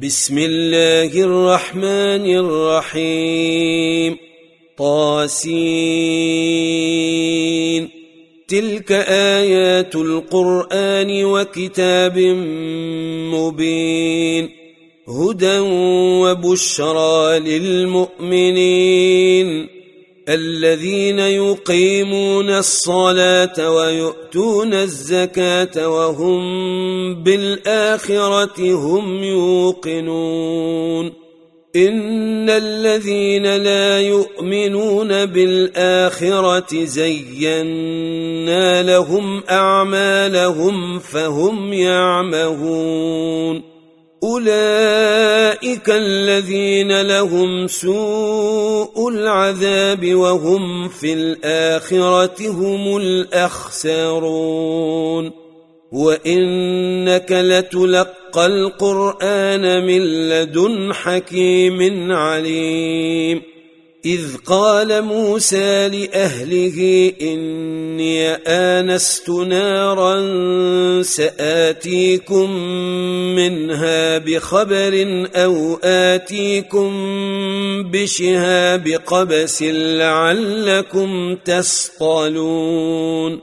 بسم الله الرحمن الرحيم طاسين تلك آيات القرآن وكتاب مبين هدى وبشرى للمؤمنين الذين يقيمون الصلاة ويؤتون الزكاة وهم بالآخرة هم يوقنون إن الذين لا يؤمنون بالآخرة زينا لهم أعمالهم فهم يعمهون أولئك الذين لهم سوء العذاب وهم في الآخرة هم الأخسرون وإنك لتلقى القرآن من لدن حكيم عليم إذ قال موسى لأهله إني آنست نارا سآتيكم منها بخبر أو آتيكم بشهاب قبس لعلكم تصطلون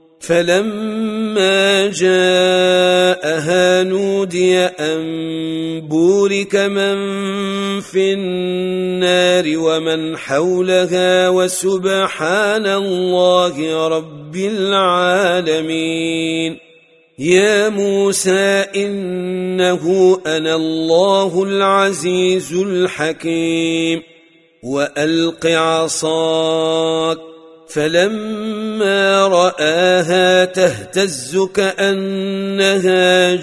فلما جاءها نودي أن بورك من في النار ومن حولها وسبحان الله رب العالمين يا موسى إنه أنا الله العزيز الحكيم وألق عصاك فلما رآها تهتز كأنها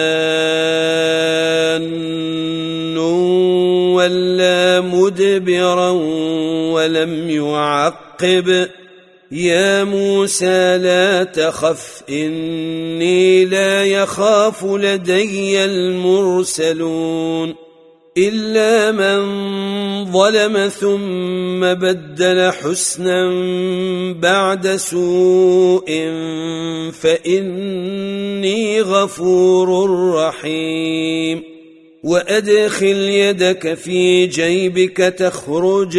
جان ولا مدبرا ولم يعقب يا موسى لا تخف إني لا يخاف لدي المرسلون إلا من ظلم ثم بدل حسنا بعد سوء فإني غفور رحيم وأدخل يدك في جيبك تخرج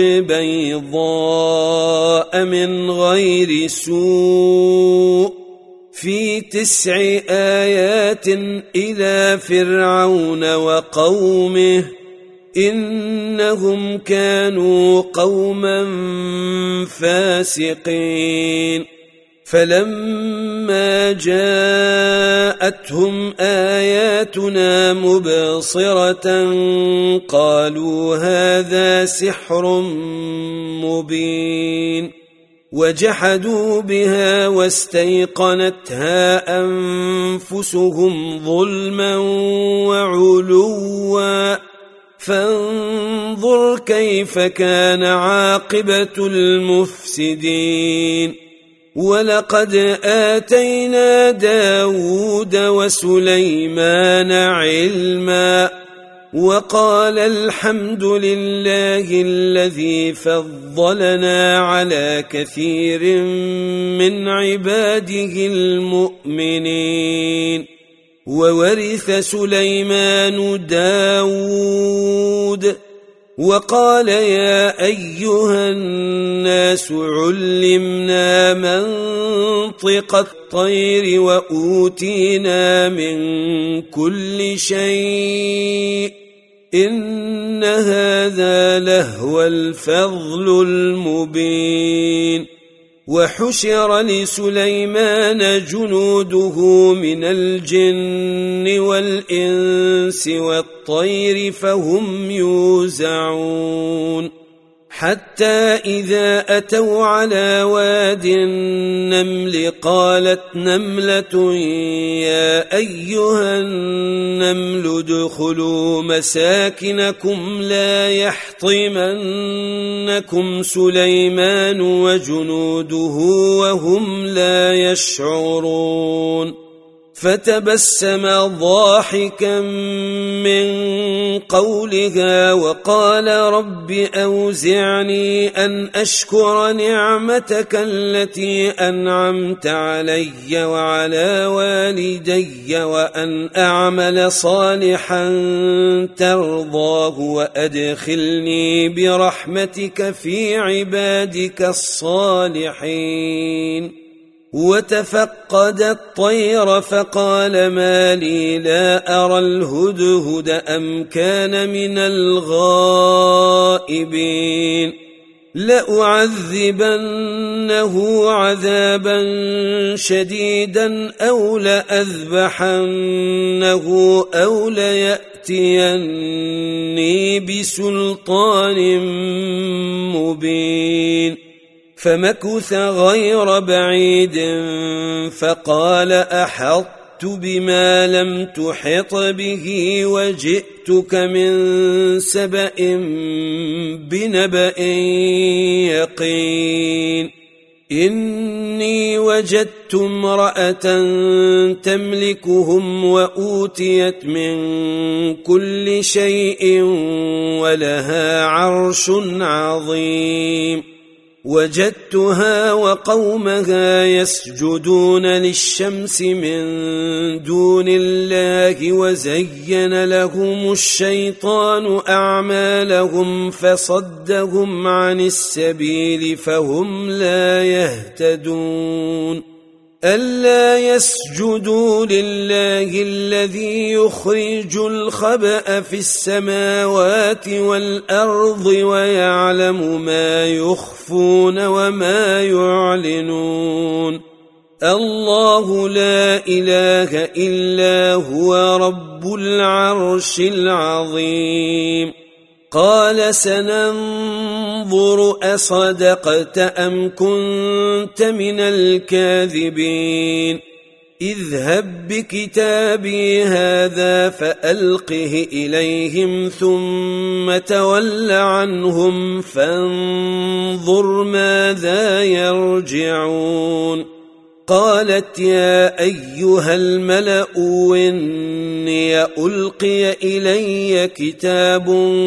بيضاء من غير سوء في 9 آيات إلى فرعون وقومه إنهم كانوا قوما فاسقين فلما جاءتهم آياتنا مبصرة قالوا هذا سحر مبين وجحدوا بها واستيقنتها أنفسهم ظلما وعلوا فانظر كيف كان عاقبة المفسدين ولقد آتينا داود وسليمان علما وقال الحمد لله الذي فضلنا على كثير من عباده المؤمنين وورث سليمان داود وقال يا أيها الناس علمنا منطق الطير وأوتينا من كل شيء إن هذا لهو الفضل المبين وحشر لسليمان جنوده من الجن والإنس والطير فهم يوزعون حتى إذا أتوا على واد النمل قالت نملة يا أيها النمل ادخلوا مساكنكم لا يحطمنكم سليمان وجنوده وهم لا يشعرون فتبسم ضاحكا من قولها وقال رب أوزعني أن أشكر نعمتك التي أنعمت علي وعلى والدي وأن أعمل صالحا ترضاه وأدخلني برحمتك في عبادك الصالحين. وتفقد الطير فقال ما لي لا أرى الهدهد أم كان من الغائبين لأعذبنه عذابا شديدا أو لأذبحنه أو ليأتيني بسلطان مبين. فمكث غير بعيد فقال أحطت بما لم تحط به وجئتك من سبأ بنبأ يقين. إني وجدت امرأة تملكهم وأوتيت من كل شيء ولها عرش عظيم. وجدتها وقومها يسجدون للشمس من دون الله وزين لهم الشيطان أعمالهم فصدهم عن السبيل فهم لا يهتدون. ألا يسجدوا لله الذي يخرج الخبأ في السماوات والأرض ويعلم ما يخفون وما يعلنون. الله لا إله إلا هو رب العرش العظيم. قال سننظر أصدقت أم كنت من الكاذبين. اذهب بكتابي هذا فألقه إليهم ثم تول عنهم فانظر ماذا يرجعون. قالت يا أيها الملأ إني ألقي إلي كتاب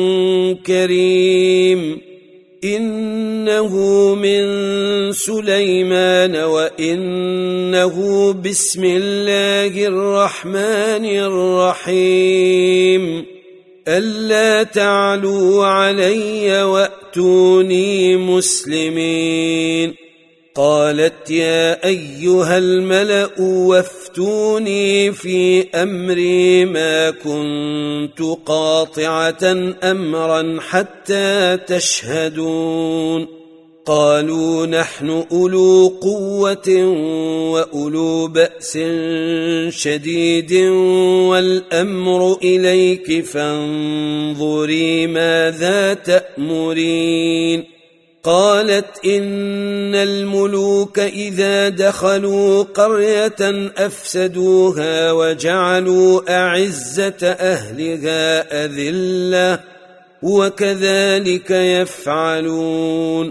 كريم إنه من سليمان وإنه بسم الله الرحمن الرحيم ألا تعلوا علي وأتوني مسلمين. قالت يا أيها الملأ وافتوني في أمري ما كنت قاطعة أمرا حتى تشهدون. قالوا نحن أولو قوة وأولو بأس شديد والأمر إليك فانظري ماذا تأمرين. قالت إن الملوك إذا دخلوا قرية أفسدوها وجعلوا أعزة أهلها أذلة وكذلك يفعلون.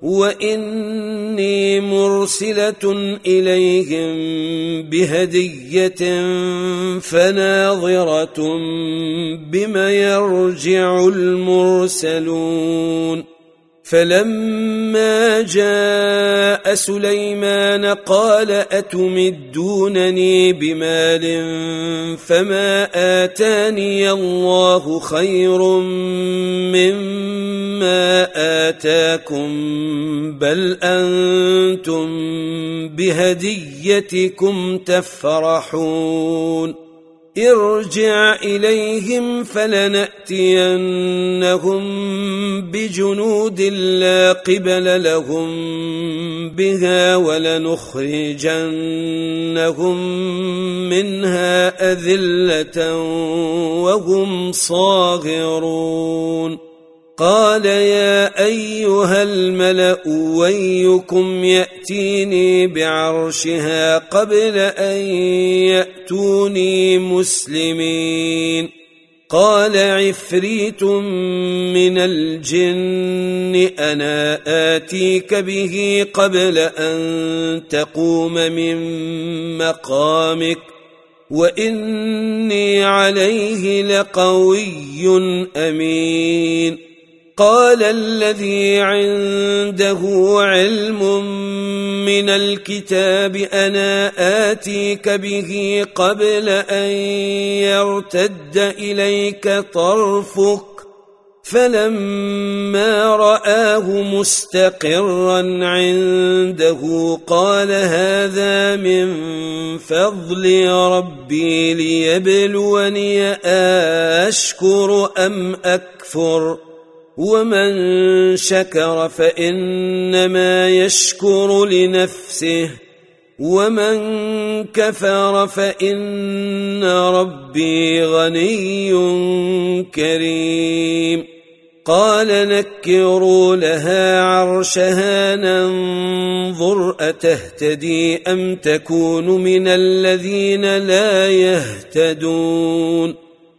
وإني مرسلة إليهم بهدية فناظرة بما يرجع المرسلون. فلما جاء سليمان قال أتمدونني بمال فما آتاني الله خير مما آتاكم بل أنتم بهديتكم تفرحون. ارجع إليهم فلنأتينهم بجنود لا قبل لهم بها ولنخرجنهم منها أذلة وهم صاغرون. قال يا أيها الملأ أيكم يأتيني بعرشها قبل أن يأتوني مسلمين. قال عفريت من الجن أنا آتيك به قبل أن تقوم من مقامك وإني عليه لقوي أمين. قال الذي عنده علم من الكتاب أنا آتيك به قبل أن يرتد إليك طرفك، فلما رآه مستقرا عنده قال هذا من فضل ربي ليبلوني أشكر أم أكفر، ومن شكر فإنما يشكر لنفسه، ومن كفر فإن ربي غني كريم. قال نكروا لها عرشها ننظر أتهتدي أم تكون من الذين لا يهتدون.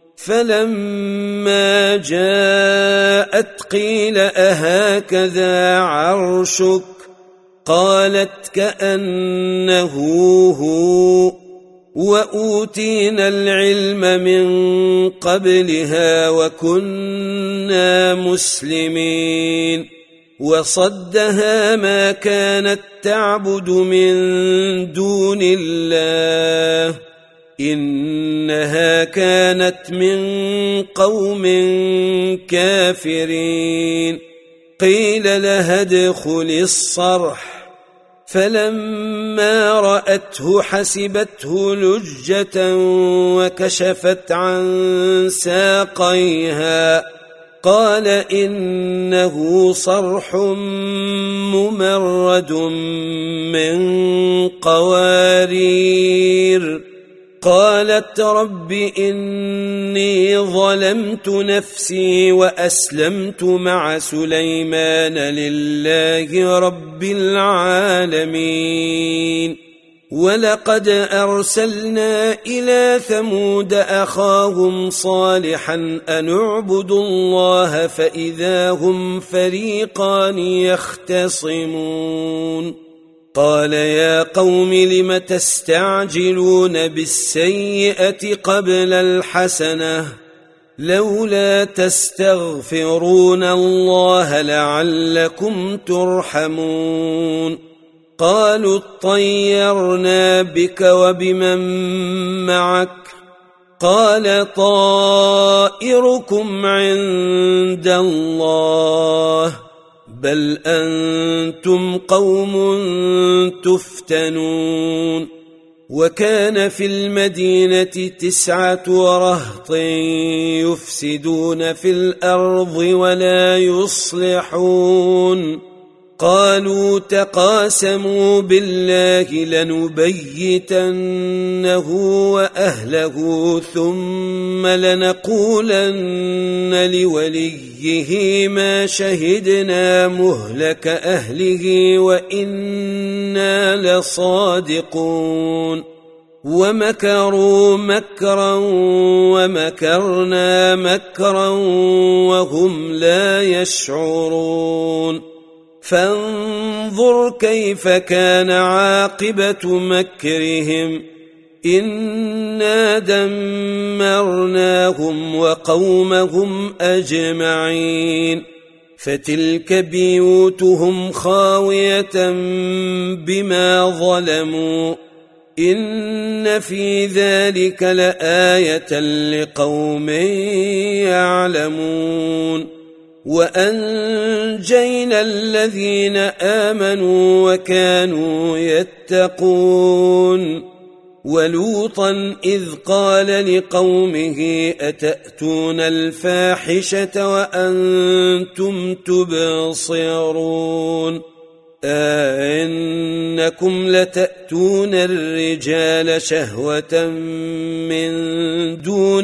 فلما جاءت قيل أهكذا عرشك؟ قالت كأنه هو، وأوتينا العلم من قبلها وكنا مسلمين. وصدها ما كانت تعبد من دون الله، إنها كانت من قوم كافرين. قيل لها ادخل الصرح، فلما رأته حسبته لجة وكشفت عن ساقيها، قال إنه صرح ممرد من قوارير. قالت رب إني ظلمت نفسي وأسلمت مع سليمان لله رب العالمين. ولقد أرسلنا إلى ثمود أخاهم صالحا أن اعبدوا الله فإذا هم فريقان يختصمون. قال يا قوم لم تستعجلون بالسيئة قبل الحسنة، لولا تستغفرون الله لعلكم ترحمون. قالوا اطيرنا بك وبمن معك، قال طائركم عند الله، بل أنتم قوم تفتنون. وكان في المدينة 9 رهط يفسدون في الأرض ولا يصلحون. قالوا تقاسموا بالله لنبيتنه وأهله ثم لنقولن لوليه ما شهدنا مهلك أهله وإنا لصادقون. ومكروا مكرا ومكرنا مكرا وهم لا يشعرون. فانظر كيف كان عاقبة مكرهم، إنا دمرناهم وقومهم أجمعين. فتلك بيوتهم خاوية بما ظلموا، إن في ذلك لآية لقوم يعلمون. وأنجينا الذين آمنوا وكانوا يتقون. ولوطا إذ قال لقومه أتأتون الفاحشة وأنتم تبصرون، أئنكم لتأتون الرجال شهوة من دون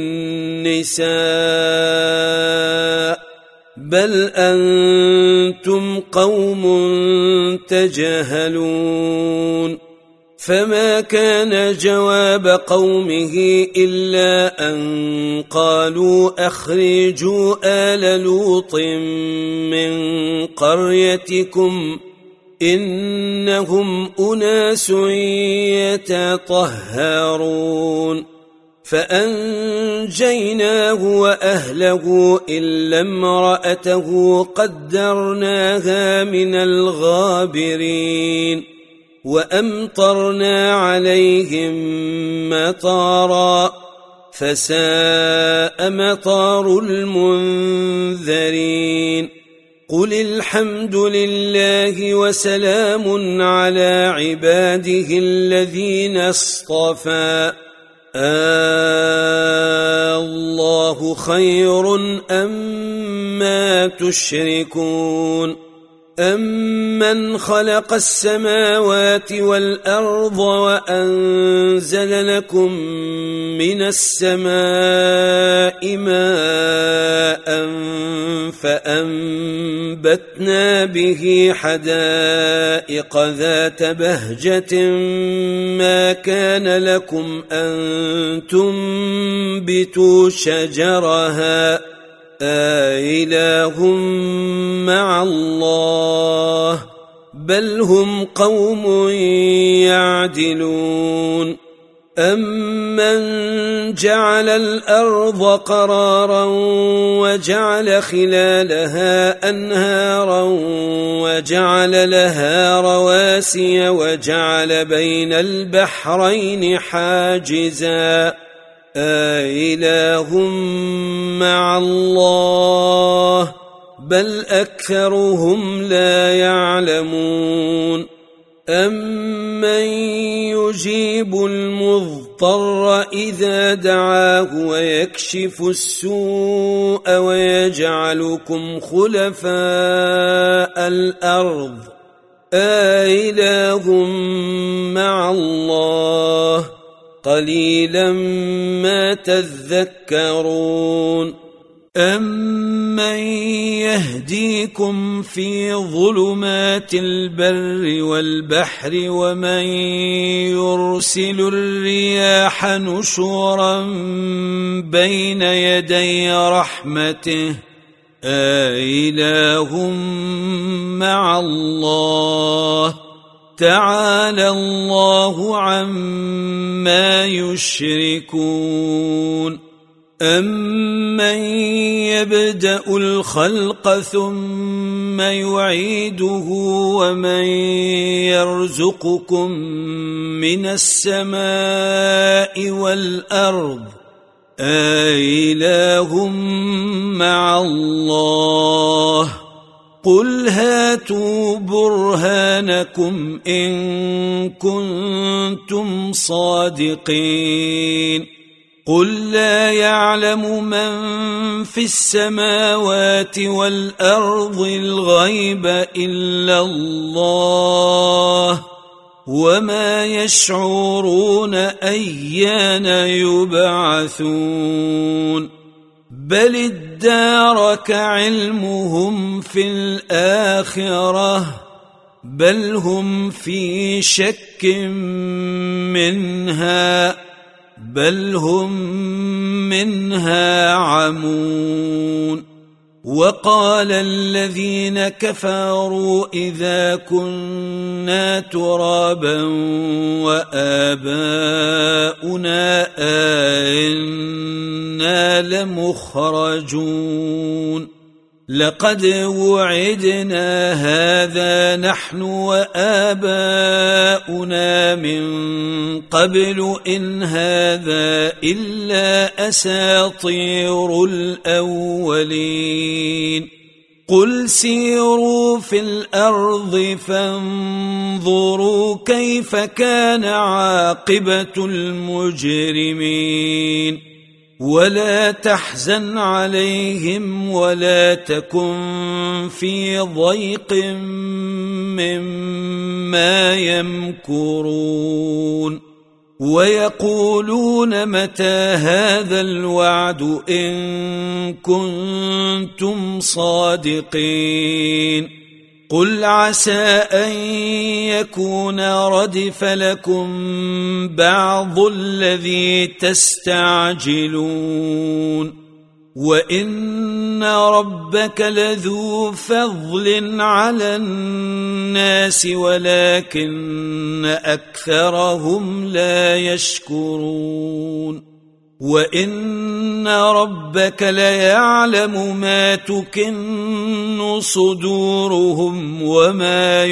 النساء، بل أنتم قوم تجهلون. فما كان جواب قومه إلا أن قالوا أخرجوا آل لوط من قريتكم إنهم أناس يتطهرون فأنجيناه وأهله إلا امرأته قدرناها من الغابرين وأمطرنا عليهم مطرا فساء مطر المنذرين قل الحمد لله وسلام على عباده الذين اصطفى الله خير أما تشركون أمن خلق السماوات والأرض وأنزل لكم من السماء ماء فأنبتنا به حدائق ذات بهجة ما كان لكم أن تنبتوا شجرها أإله مع الله بل هم قوم يعدلون أمن جعل الأرض قرارا وجعل خلالها أنهارا وجعل لها رواسي وجعل بين البحرين حاجزا أإله مع الله بل أكثرهم لا يعلمون أمن يجيب المضطر إذا دعاه ويكشف السوء ويجعلكم خلفاء الأرض أإله مع الله قليلا ما تذكرون أمن يهديكم في ظلمات البر والبحر ومن يرسل الرياح نشورا بين يدي رحمته أإله مع الله تعالى الله عما يشركون أمن يبدأ الخلق ثم يعيده ومن يرزقكم من السماء والأرض أإله مع الله قل هاتوا برهانكم إن كنتم صادقين قل لا يعلم من في السماوات والأرض الغيب إلا الله وما يشعرون أيان يبعثون بل ادارك علمهم في الآخرة بل هم في شك منها بل هم منها عمون وقال الذين كفروا إذا كنا ترابا وآباؤنا أئنا لمخرجون لقد وعدنا هذا نحن وآباؤنا من قبل إن هذا إلا أساطير الأولين قل سيروا في الأرض فانظروا كيف كان عاقبة المجرمين ولا تحزن عليهم ولا تكن في ضيق مما يمكرون ويقولون متى هذا الوعد إن كنتم صادقين قل عسى أن يكون ردف لكم بعض الذي تستعجلون وإن ربك لذو فضل على الناس ولكن أكثرهم لا يشكرون وإن ربك ليعلم ما تكن صدورهم وما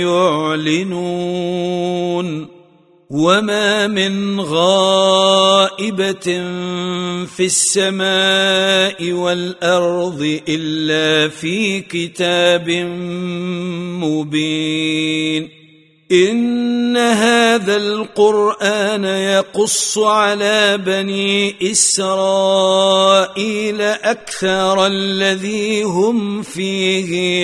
يعلنون وما من غائبة في السماء والأرض إلا في كتاب مبين إن هذا القرآن يقص على بني إسرائيل أكثر الذي هم فيه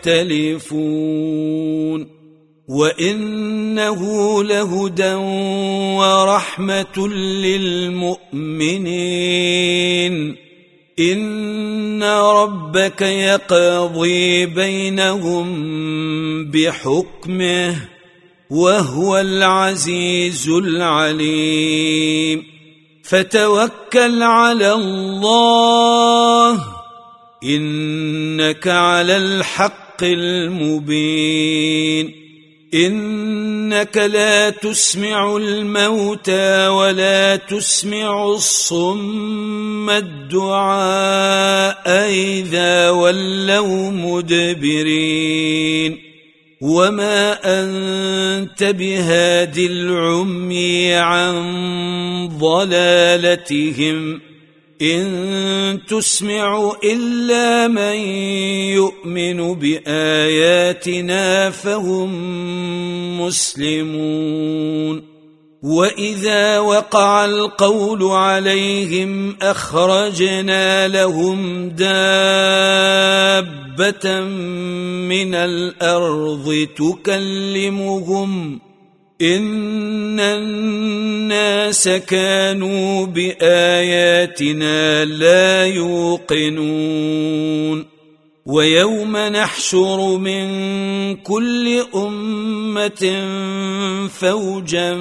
يختلفون وإنه لهدى ورحمة للمؤمنين إن ربك يقضي بينهم بحكمه وهو العزيز العليم فتوكل على الله إنك على الحق المبين إنك لا تسمع الموتى ولا تسمع الصم الدعاء إذا ولوا مدبرين وما أنت بهاد العمي عن ضلالتهم إن تسمع إلا من يؤمن بآياتنا فهم مسلمون وإذا وقع القول عليهم أخرجنا لهم دابة من الأرض تكلمهم إن الناس كانوا بآياتنا لا يوقنون ويوم نحشر من كل أمة فوجا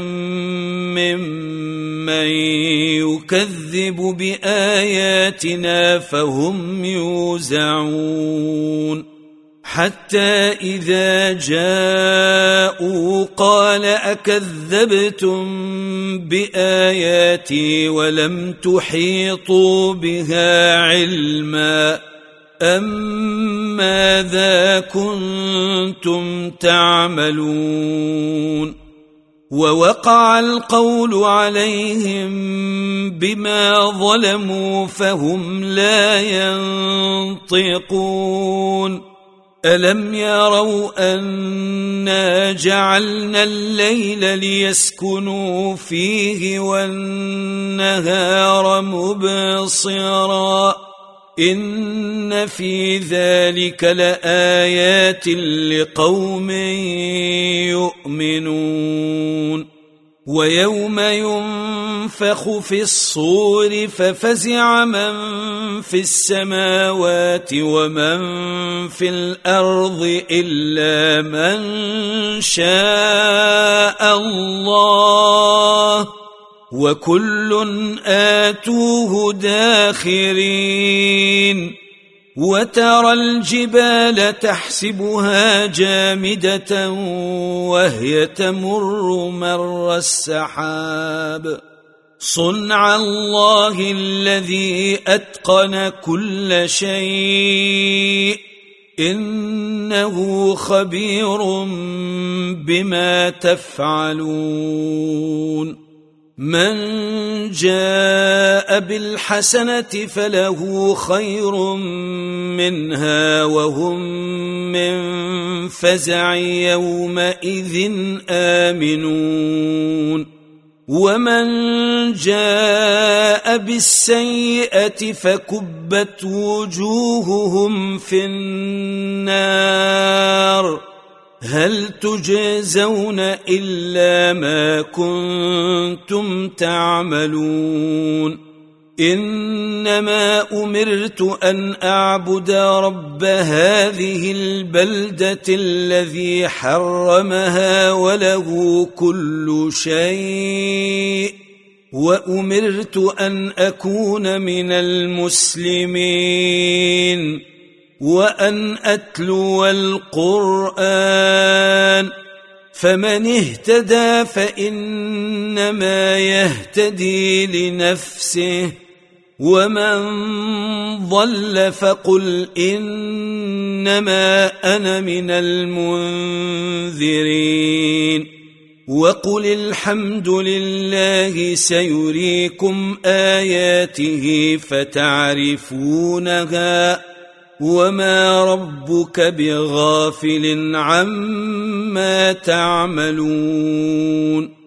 ممن يكذب بآياتنا فهم يوزعون حتى إذا جاءوا قال أكذبتم بآياتي ولم تحيطوا بها علما أم ماذا كنتم تعملون ووقع القول عليهم بما ظلموا فهم لا ينطقون ألم يروا أنا جعلنا الليل ليسكنوا فيه والنهار مبصرا إن في ذلك لآيات لقوم يؤمنون ويوم ينفخ في الصور ففزع من في السماوات ومن في الأرض إلا من شاء الله وكل آتوه داخرين وترى الجبال تحسبها جامدة وهي تمر مر السحاب صنع الله الذي أتقن كل شيء إنه خبير بما تفعلون من جاء بالحسنة فله خير منها وهم من فزع يومئذ آمنون ومن جاء بالسيئة فكبت وجوههم في النار هل تجزون إلا ما كنتم تعملون إنما أمرت أن أعبد رب هذه البلدة الذي حرمها وله كل شيء وأمرت أن أكون من المسلمين وأن أتلو القرآن، فمن اهتدى فإنما يهتدي لنفسه، ومن ضل فقل إنما أنا من المنذرين. وقل الحمد لله سيريكم آياته فتعرفونها، وما ربك بغافل عما تعملون.